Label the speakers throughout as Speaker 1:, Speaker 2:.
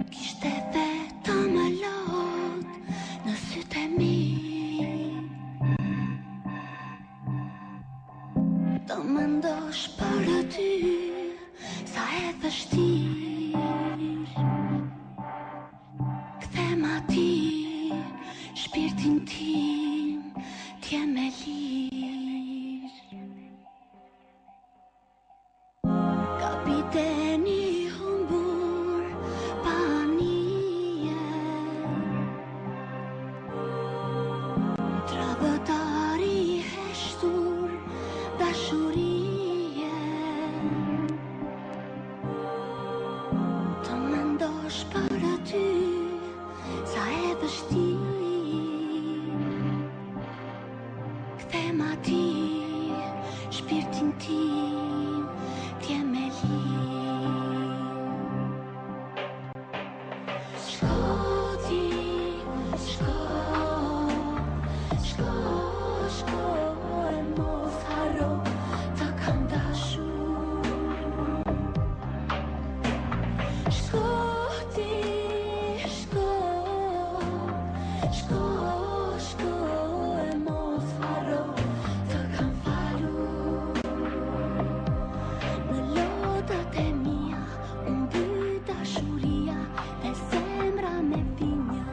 Speaker 1: Kishte vetëm e lot në sytë e mi, të mendosh për aty sa e vështirë. Kthem aty shpirtin tim, t'jem e lirë. Kapiteni humbur pa nije, tradhëtari heshtur dashurie. Të mendosh për aty sa e vështirë. Kthem aty shpirtin tim, t'jem e lirë. Shko ti, shko, shko, shko e mos harro, të kam dashur. Shko ti, shko, shko, shko e mos harro, të kam falur. Në lotët e mia unë byt dashuria dhe zemra me vinja.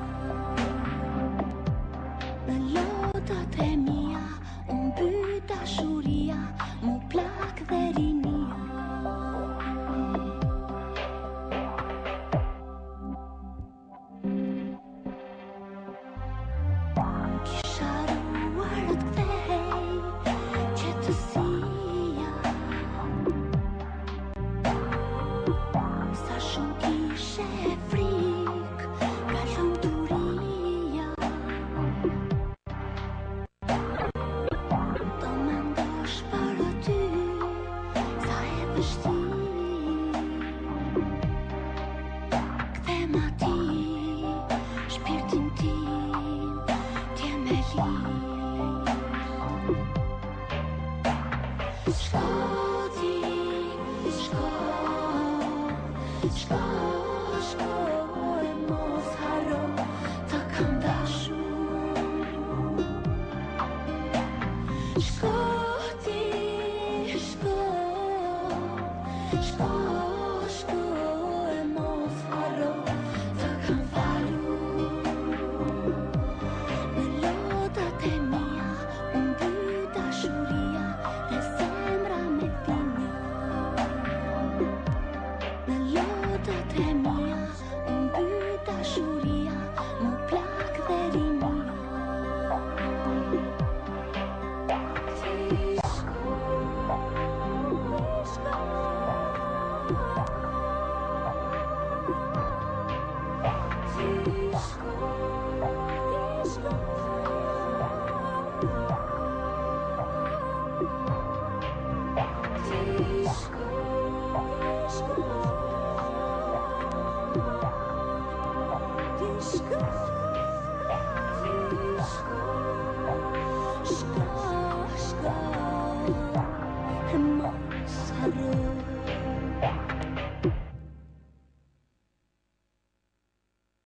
Speaker 1: Në lotët e mia unë byt dashuria, mu plak dhe rinia. Kisha ruar të kthej qetësia, sa shumë kishe frik nga lumturia. Të mendosh për aty sa e vështirë. Kthem aty shpirtin tim, t'jem e lirë. Shko ti, shko, shko, shko e mos harro, të kam dashur. Shko ti, shko, shko, shko e mos harro, të kam falur. Në lotët e mia unë byt dashuria dhe zemra me vinja. Në lotët e mia unë byt dashuria, mu plak dhe rinia. Ti shko, shko, ti shko, ti shko. Ti shko, ti shko, ti shko, shko, shko, e mos harro.